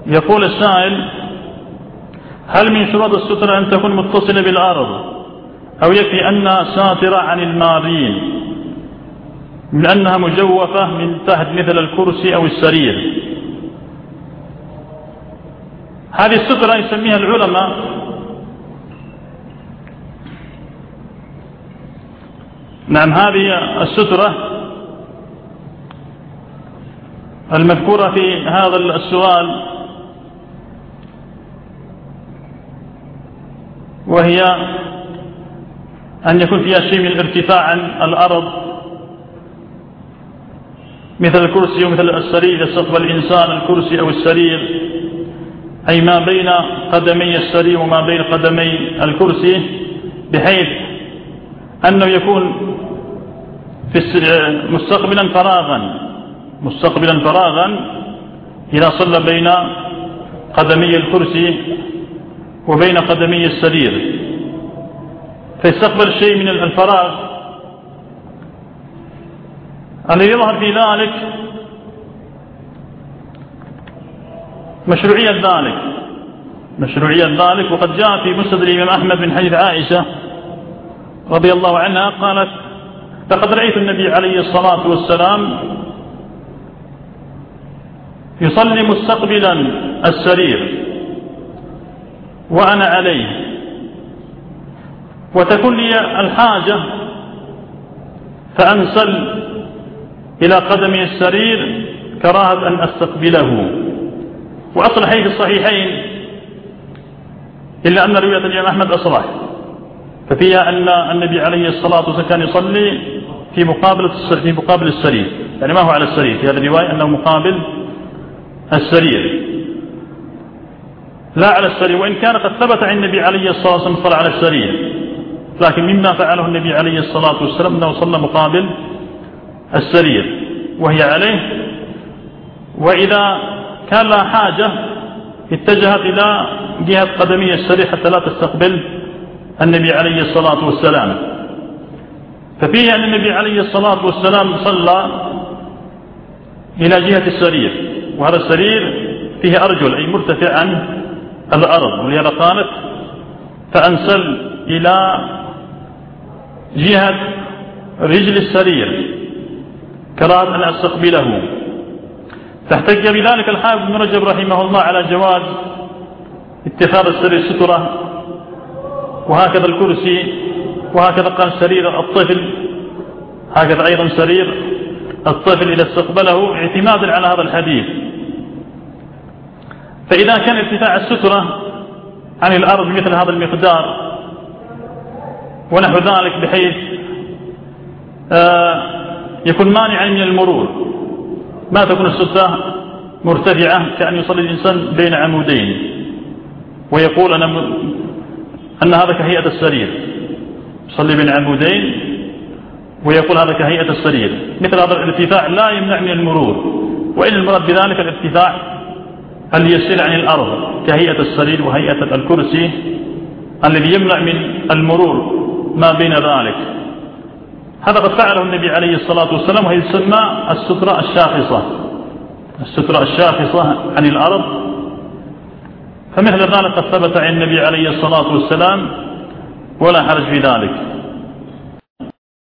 يقول السائل: هل من شروط السترة أن تكون متصلة بالأرض، أو يكفي أنها ساترة عن المارين من أنها مجوفة من تحت مثل الكرسي أو السرير؟ هذه السترة يسميها العلماء هذه السترة المذكورة في هذا السؤال، وهي أن يكون فيها شيء من الارتفاع عن الأرض مثل الكرسي ومثل السرير. إذا استقبل الإنسان الكرسي أو السرير، أي ما بين قدمي السرير وما بين قدمي الكرسي، بحيث أنه يكون مستقبلا فراغا إذا صلى بين قدمي الكرسي وبين قدمي السرير، فيستقبل شيء من الفراغ. الذي يظهر في ذلك مشروعية ذلك، وقد جاء في مسند الإمام أحمد من حديث عائشة رضي الله عنها قالت: لقد رأيت النبي عليه الصلاة والسلام يصلي مستقبلا السرير وأنا عليه، وتكون لي الحاجة فأنسل إلى قدمي السرير كراهة أن أستقبله. وأصل حديث الصحيحين، إلا أن رواية الإمام أحمد أصرح، ففيها أن النبي عليه الصلاة والسلام كان يصلي في مقابل السرير، يعني ما هو على السرير، في هذه الرواية أنه مقابل السرير لا على السرير، وإن كان قد ثبت عن النبي عليه الصلاة والسلام صلى على السرير، لكن مما فعله النبي عليه الصلاة والسلام أنه صلى مقابل السرير وهي عليه، وإذا كان لها حاجة اتجهت إلى جهة قدمي السرير حتى لا تستقبل النبي عليه الصلاة والسلام. ففيه أن النبي عليه الصلاة والسلام صلى إلى جهة السرير، وهذا السرير فيه أرجل أي مرتفع عن الأرض، ولهذا قالت: فأنسل إلى جهة رجل السرير كراهة أن أستقبله. فاحتج بذلك الحافظ ابن رجب رحمه الله على جواز اتخاذ السرير سترة، وهكذا الكرسي، وهكذا قال سرير الطفل، هكذا أيضا سرير الطفل إذا استقبله، اعتمادا على هذا الحديث. فإذا كان ارتفاع السترة عن الأرض مثل هذا المقدار ونحو ذلك، بحيث يكون مانعا من المرور، ما تكون السترة مرتفعة كأن يصلي الإنسان بين عمودين ويقول أن هذا كهيئة السرير، يصلي بين عمودين ويقول هذا كهيئة السرير. مثل هذا الارتفاع لا يمنع من المرور، وإن المراد بذلك الارتفاع اليسير عن الأرض كهيئة السرير وهيئة الكرسي الذي يمنع من المرور ما بين ذلك. هذا قد فعله النبي عليه الصلاة والسلام، وهي تسمى السترة الشاخصة عن الأرض. فمثل ذلك قد ثبت عن النبي عليه الصلاة والسلام ولا حرج في ذلك.